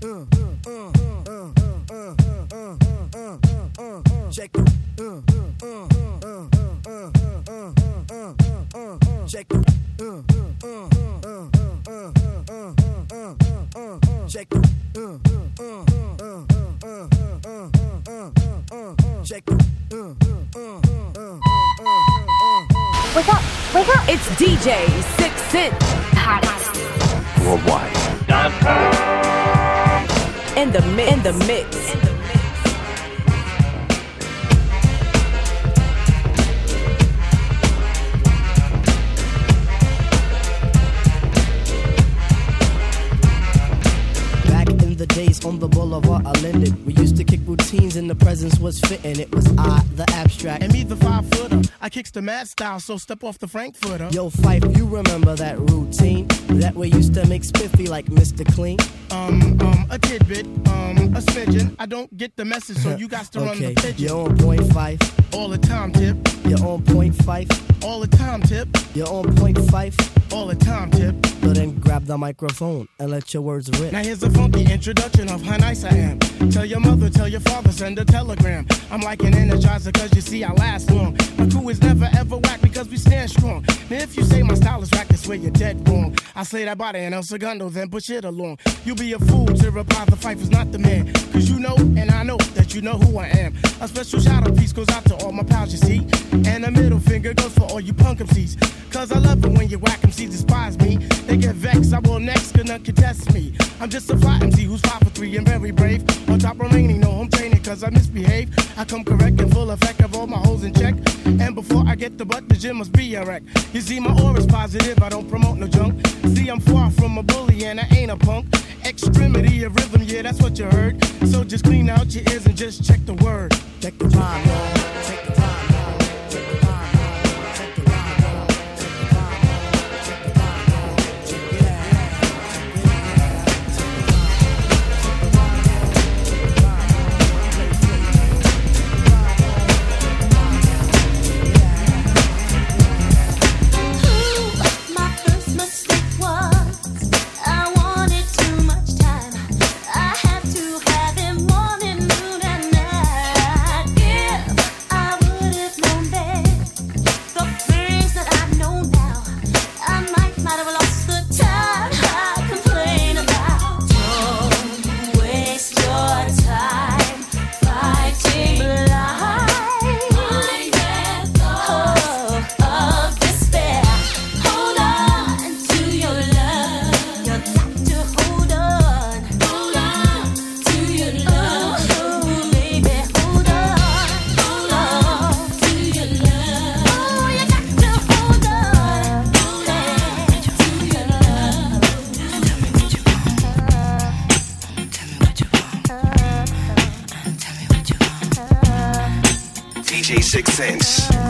Check it. Check it. Check it. Check it. Wake up! Wake up! It's DJ 6 Cent. Worldwide.com. In the mix. Days on the boulevard I lended. We used to kick routines and the presence was fitting. It was I, the abstract, and me, the 5-footer. I kicks the mad style, so step off the Frankfurter. Yo, Fife, you remember that routine that we used to make spiffy like Mr. Clean? A tidbit, a smidgen. I don't get the message, so you got to run the pigeon. You're on point, Fife. All the time, Tip. You're on point, Fife. All the time, Tip. You're on point, Fife. All the time, Tip. So then grab the microphone and let your words rip. Now here's a funky introduction of how nice I am. Tell your mother, tell your father, send a telegram. I'm like an energizer cause you see I last long. My crew is never ever whack because we stand strong. Now if you say my style is whack, that's where you're dead wrong. I slay that body and El Segundo, then push it along. You be a fool to reply the fight is not the man. Cause you know and I know that you know who I am. A special shout out piece goes out to all my pals you see. And a middle finger goes for all you punk MCs. Cause I love it when you whack MCs despise me. They get vexed, I will next, cause none can test me. I'm just a fly MC who's 5'3" and very brave. On top remaining, no home training cause I misbehave. I come correct and full effect of all my hoes in check. And before I get the butt, the gym must be a wreck. You see my aura's positive, I don't promote no junk. See I'm far from a bully and I ain't a punk. Extremity of rhythm, yeah that's what you heard. So just clean out your ears and just check the word. Check the time, y'all. Check the time. DJ 6 Cent.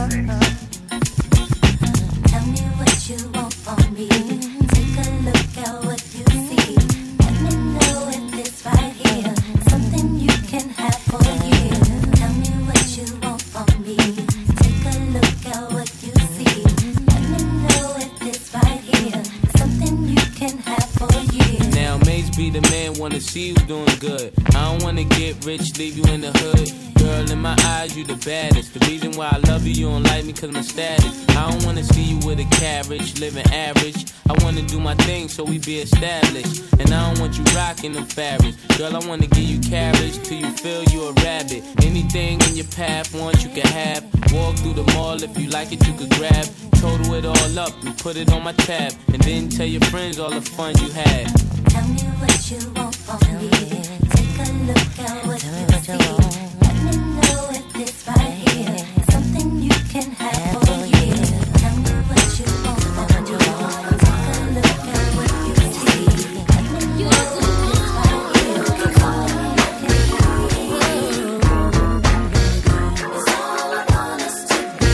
Tell me what you want from me. Take a look at what you see. Let me know if it's right here. Something you can have for a year. Tell me what you want from me. Take a look at what you see. Let me know if it's right here. Something you can have for a year. Now Maze be the man, wanna see you doing good. I don't wanna get rich, leave you in the hood. Girl, in my eyes, you the baddest. The reason why I love you, you don't like me cause my status. I don't wanna see you with a carriage, living average. I wanna do my thing so we be established. And I don't want you rocking them fabrics. Girl, I wanna give you carriage till you feel you a rabbit. Anything in your path, once you can have. Walk through the mall, if you like it, you could grab. Total it all up and put it on my tab. And then tell your friends all the fun you had. Tell me what you want from me. Take a look at what you see. Let me know if it's right here. Something you can have for a year. Tell me what you want from me. Take a look at what you see. Let me know if it's right here. Something you can have for a year. It's all I want us to be.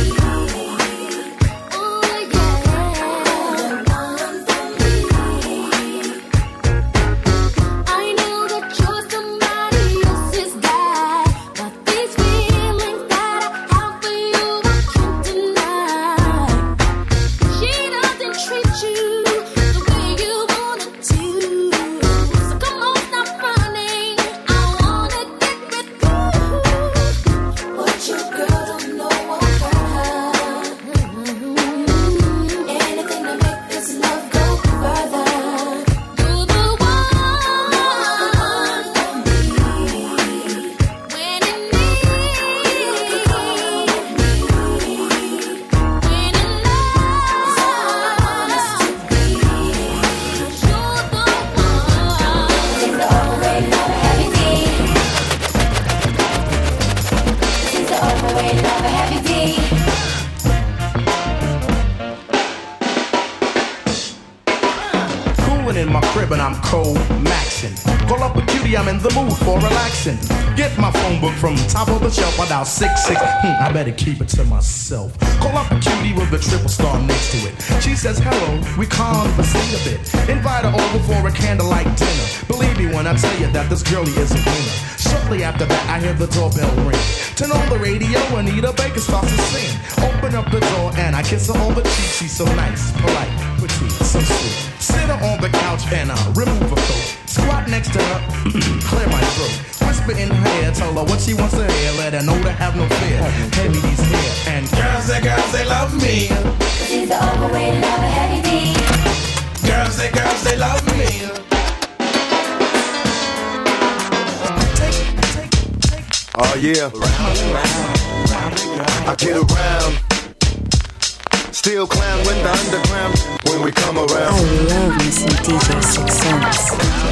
Oh yeah, one for me. see I'm in the mood for relaxing. Get my phone book from top of the shelf. I dial 66. I better keep it to myself. Call up a cutie with a triple star next to it. She says hello, we conversate a bit. Invite her over for a candlelight dinner. Believe me when I tell you that this girlie is a winner. Shortly after that, I hear the doorbell ring. Turn on the radio, Anita Baker starts to sing. Open up the door and I kiss her on the cheek. She's so nice, polite, petite, so sweet. Sit her on the couch and remove her coat. Squat next to her, clear my throat. Whisper in her ear, tell her what she wants to hear. Let her know to have no fear. Heavy these hair and girls, they love me. She's the overweight lover, heavy D. Girls, they love me. Oh yeah, I get around. Still clown with the underground when we come around. I love me some DJ 6 Cents.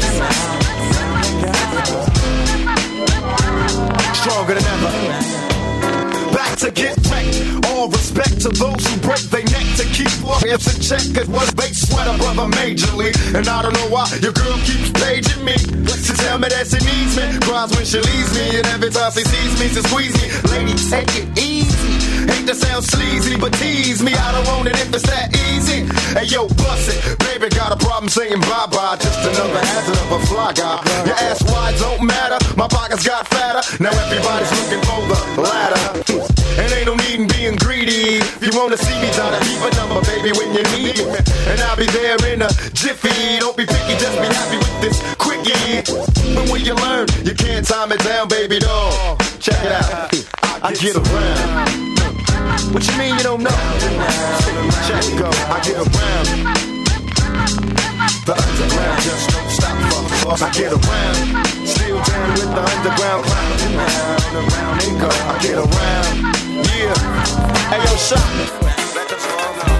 Stronger than ever. Back to get wrecked. All respect to those who break their neck to keep warriors in check. Cause what they sweat a brother majorly. And I don't know why your girl keeps paging me. She tell me that she needs me. Cries when she leaves me. And every time she sees me, she squeeze me. Lady, take it easy. Hate to sound sleazy, but tease me. I don't want it if it's that easy. Hey yo, bust it. Baby got a problem saying bye-bye. Just another hazard of a fly guy. Your ass wide don't matter. My pockets got fatter. Now everybody's looking for the ladder. And ain't no need in being greedy. If you wanna see me, try to leave a number, baby, when you need me. And I'll be there in a jiffy. Don't be picky, just be happy with this quickie. But when you learn, you can't time it down, baby doll. Check it out. I get around. What you mean you don't know? Check it go. I get around. The underground just don't stop. I get around. Still down with the underground clown. Around and go. I get around. Yeah. Hey yo, shot. Let us all know.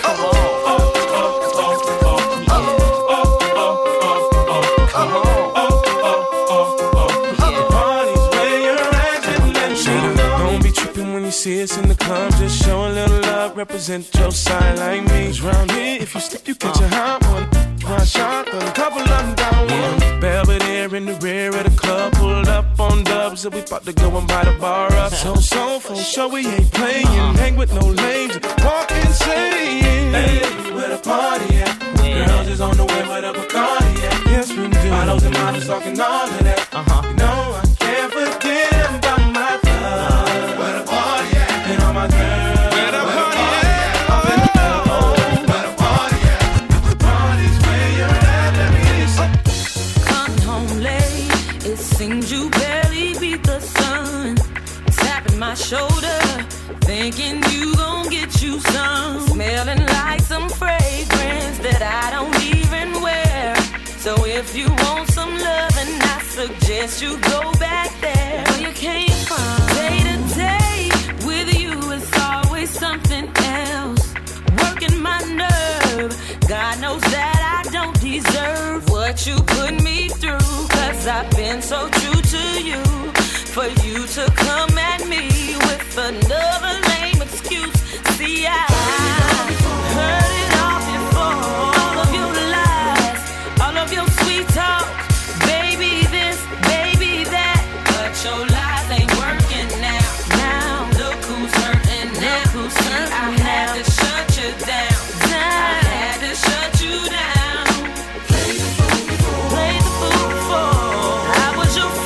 See us in the club, just show a little love, represent your side like me. 'Cause round here, if you slip, you catch a hot one. One shot, a couple of them down one. Belvedere in the rear of the club, pulled up on dubs, and we about to go and buy the bar up. So, for sure we ain't playing, hang with no lames, walk insane. Hey, where the party at? Girls is on the way with a Bacardi at. Yes, we do. Bottles and models talking all of that. You know I can't forget about my love. Where the party at? And all my girls. Where the party at? Up in the hole. Where the party at? The party's where you're at. Let me hear you say. Come home late. It seems you barely beat the sun. Tapping my shoulder, thinking you gon' get you some. Smelling like some fragrance that I don't even wear. So if you want some loving, I suggest you go back there where you came from. Day to day with you is always something else. Working my nerve, God knows that I don't deserve what you put me through. 'Cause I've been so true to you. For you to come at me with another lame excuse. See, I heard it all before. All of your lies, all of your sweet talk. Baby this, baby that. But your lies ain't working now. Now, look who's hurting now. Look who's hurting I had to shut you down. I had to shut you down. Play the fool before. I was your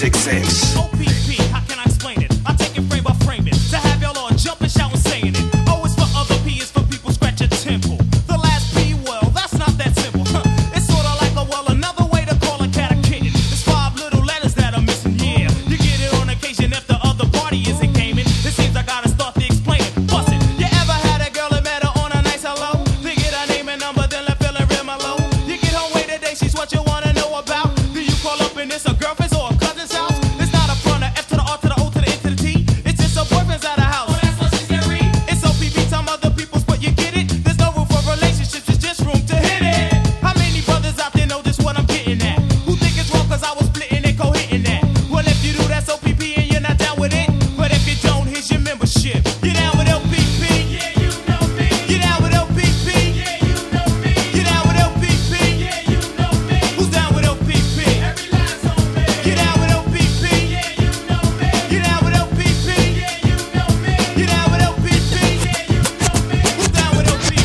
6 Sense. OPP, how can I explain it? I take it frame by frame it. To have y'all all jumping, shouting, saying it. O is for other, P is for people scratch a temple. The last P, well, that's not that simple. It's sorta like a well, another way to call a cat a kitten. There's 5 little letters that are missing, yeah. You get it on occasion if the other party isn't gaming. It seems I gotta start to explain it. Bust it. You ever had a girl that met her on a nice hello? They get her name and number, then left feeling real mellow. You get home way today, she's what you wanna know about. Do you call up and it's a girlfriend's or a cousin's house? It's not a front, a F to the R to the O to the N to the T. It's just a boyfriend's at a house. Oh, that's what she's getting. It's OPP, some other people's, but you get it. There's no room for relationships, it's just room to hit it. How many brothers out there know this what I'm getting at? Who think it's wrong cause I was splitting and co-hitting that? Well, if you do, that's OPP and you're not down with it. But if you don't, here's your membership. You down with LPP? Yeah, you know me. You down with LPP? Yeah, you know me. You down with LPP? Yeah, you know me. Who's down with LPP? Every last on me. You down with LPP? Yeah, you know me. You down with LPP? Yeah, you know me. You down with LPP? Yeah, you know me. Who's down with LPP?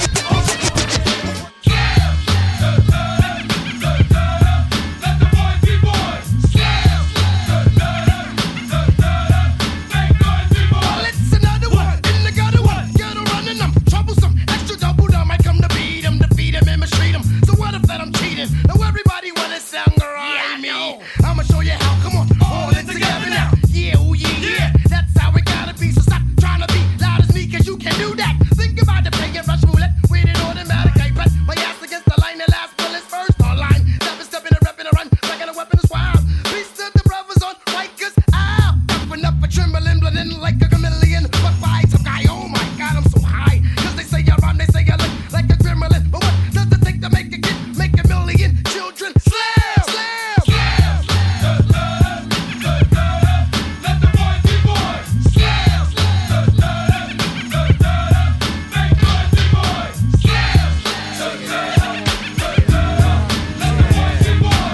It's another one in the gutter one. Get her running them. Troublesome. Extra double down. I come to beat him, defeat him, and mistreat him. So what if that I'm cheating? Now everybody wanna sound right me. I'ma show you how. Come on, all in together now. Yeah, oh yeah, yeah. That's how it gotta be. So stop trying to be loud as me, cause you can do that. Think about the play and rush roulette with an automatic. I bet my ass against the line. The last bullet's first online. Stepping and repping and run. Like a weapon is wild. Peace to the brothers on Rikers. Open up a trembling, blending like a chameleon. But by some guy, oh my god, I'm so high. Cause they say I rhyme, they say I look like a gremlin. But what does it take to make a kid, make a million children? Slam! Slam! Let the boys be boys. Slam! Make boys be boys. Slam! Let the boys be boys.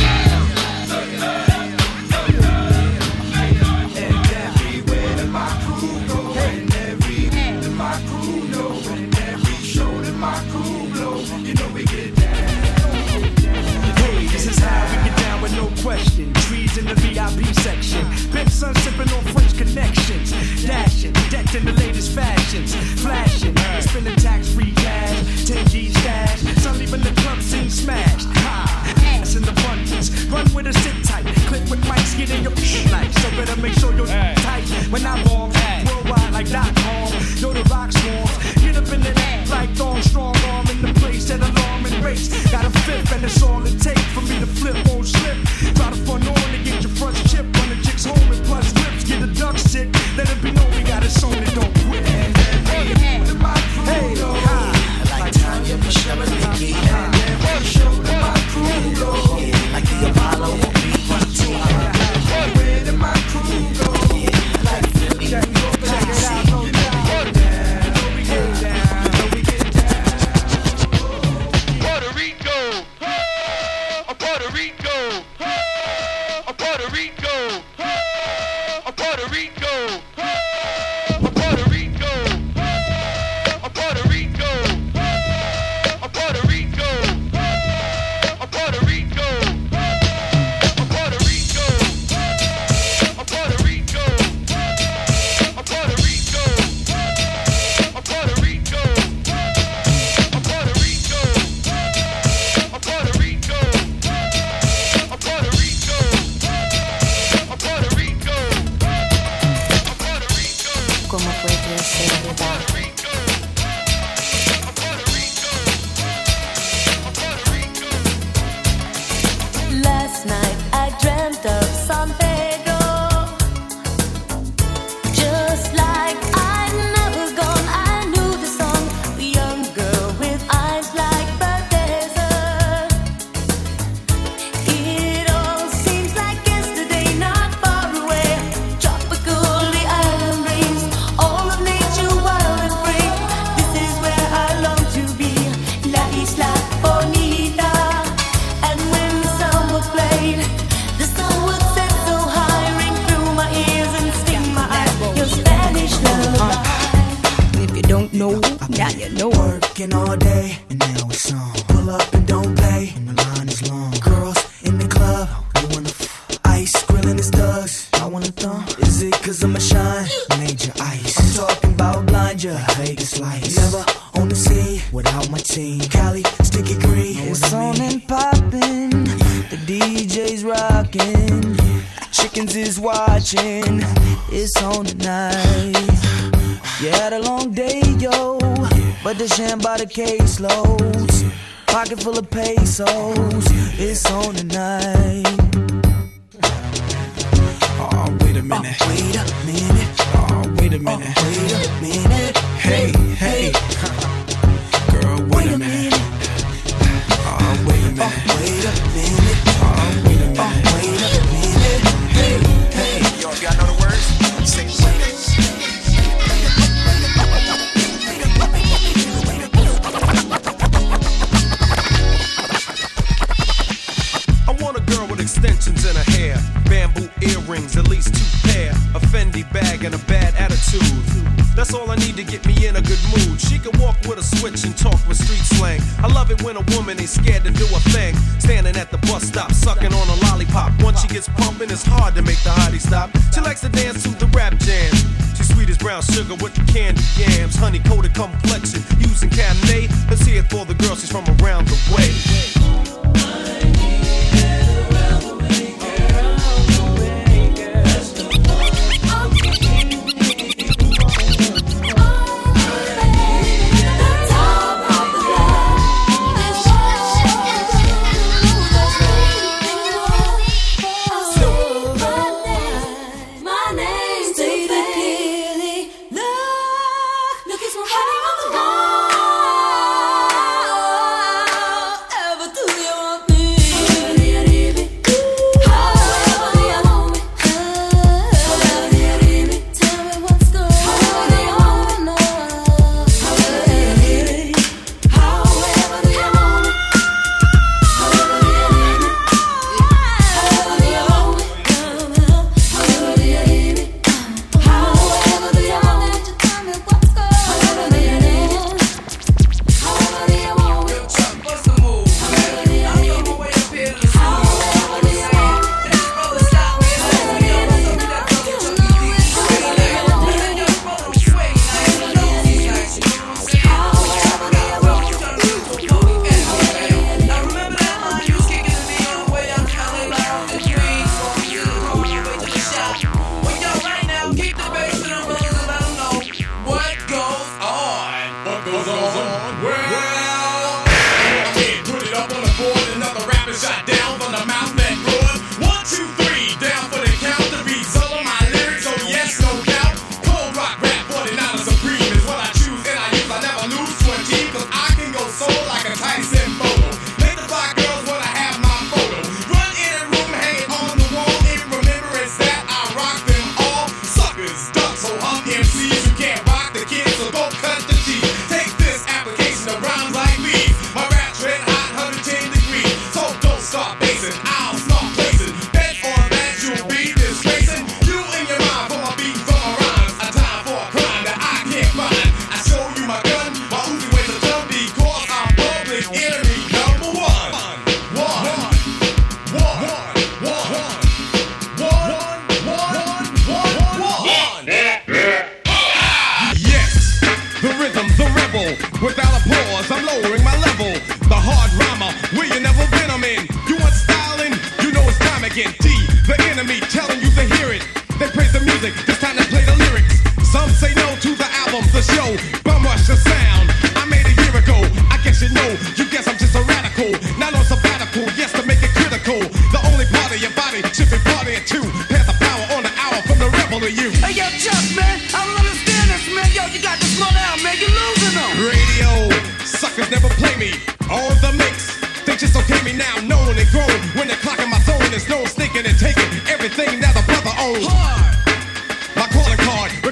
Everywhere that my crew go, and everywhere that my crew know, and every show that my crew blow, you know we get down. Hey, this is how we get down with no question. Trees in the VIP section. Big sun sipping on French connections. Dashing, decked in the latest fashions. Flashing, spending tax-free cash. 10 G stash. Some leaving the club scene smashed. Ha, ass in the abundance. Run with a sit tight. Click with mics, get in your like. So better make sure you're tight. When I'm on, worldwide like .com. Yo, the rock swarms. Get up in the net like Thorn Strong Arm in the place that alarm and race. Got a fifth and it's all it takes for me to flip, won't slip. Try to fun on to get your front chip. Run the chicks home and plus whips. Get a duck sit. Let it be known we got it on it, don't quit. Hey, Like Tanya, Michelle, and Nikki, and every show that my crew go, like the Apollo, everywhere that my crew go, like Philly, New York, check it out, no doubt. Puerto Rico, Puerto Rico, Puerto Rico, Puerto Rico, Puerto Rico, Puerto Rico, Puerto Rico, Puerto Rico, Puerto Rico, Puerto Rico, Puerto Rico, Puerto Rico, Puerto Rico, Puerto Rico, Puerto Rico, Puerto Rico, Puerto Rico. ¿Cómo puede ser verdad? Last night I dreamt of San Pedro, just like I'd never gone. I knew the song, the young girl with eyes like the desert. It all seems like yesterday, not far away. Tropical, the island breeze, all of nature wild and free. This is where I long to be, La Isla Bonita. And when the song was played, the song would set so high, ring through my ears and sting my eyes. Your Spanish lullaby. If you don't know, now you know. Working all day, and now it's on. Pull up and don't play, and the line is long. Girls in the club, they wanna ice grill feeling is thugs. I wanna thump. Is it cause I'm a shine? Major ice. I'm talking about blind ya, like Vegas lights. Never on the scene without my team. Cali, sticky green. It's on and poppin'. The DJ's rockin'. Chickens is watching. It's on tonight. You had a long day, yo. But the sham by the caseloads. Pocket full of pesos. It's on tonight. Oh, wait a minute. Oh, wait a minute. Oh, wait a minute. Oh, wait a minute. Hey, hey. Girl, wait a minute. Oh, wait a minute. Oh, wait a minute. Oh, wait a minute. Oh, wait a minute. Hey, hey. Yo, if y'all know the words, sing it. Extensions in her hair, bamboo earrings, at least 2 pair, a Fendi bag and a bad attitude. That's all I need to get me in a good mood. She can walk with a switch and talk with street slang. I love it when a woman ain't scared to do a thing. Standing at the bus stop, sucking on a lollipop. Once she gets pumping, it's hard to make the hottie stop. She likes to dance to the rap jam. She's sweet as brown sugar with the candy yams. Honey coated complexion, using Cabernet. Let's hear it for the girl, she's from around the way.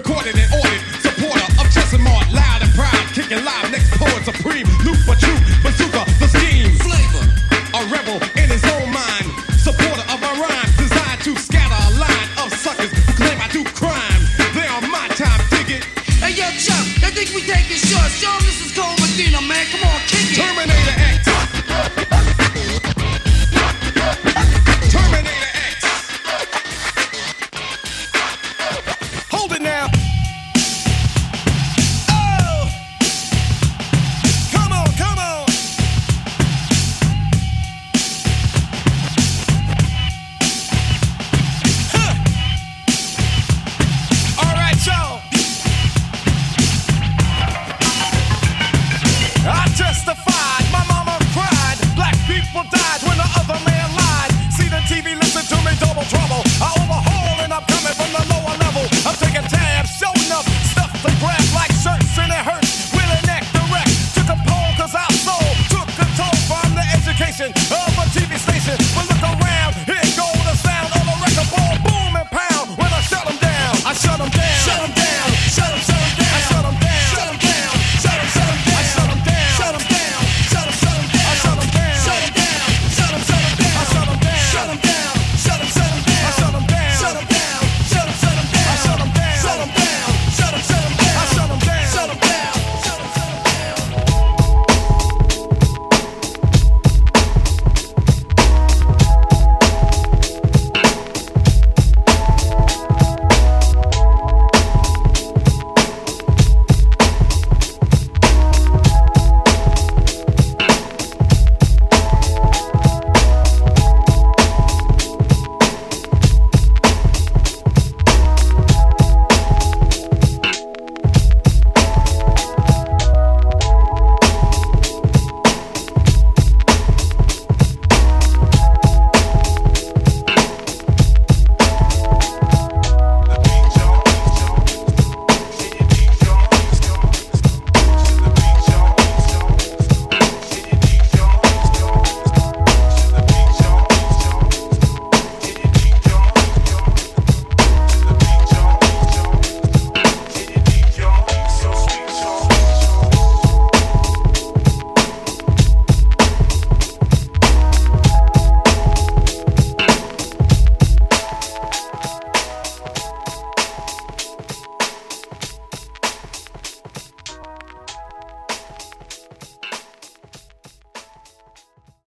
Supreme, loop for truth, but